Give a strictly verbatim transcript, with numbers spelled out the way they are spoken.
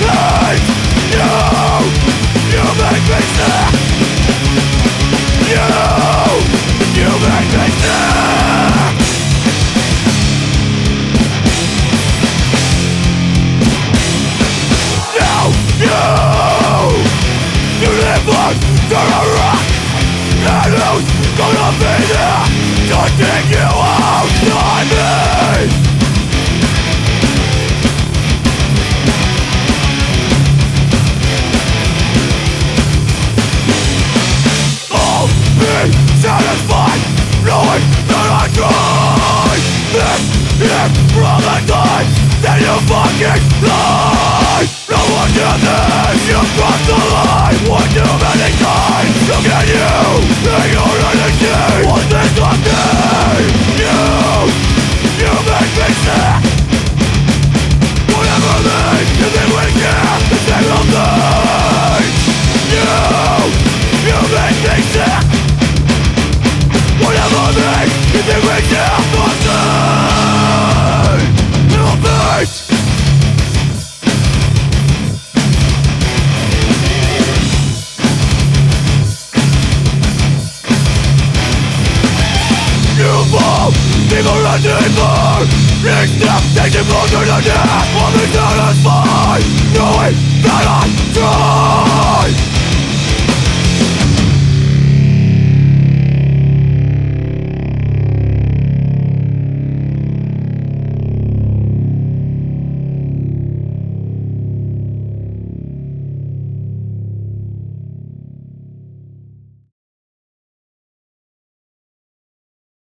hate you. You make me sick. You, you make me sick. Now you, you live under a rock. And who's gonna be there to dig you out on me? I'll be satisfied knowing that I tried. This is from the time that you fucking lied. No one did this, you crossed the line one too many times. Look at you, ignore anything. One thing on me, you, you make me sick. Whatever means, you think we care the same old thing. You, you make me sick. Whatever means, you think we care the same. You bitch. Deeper and deeper, each step takes you closer to death. I'll be satisfied.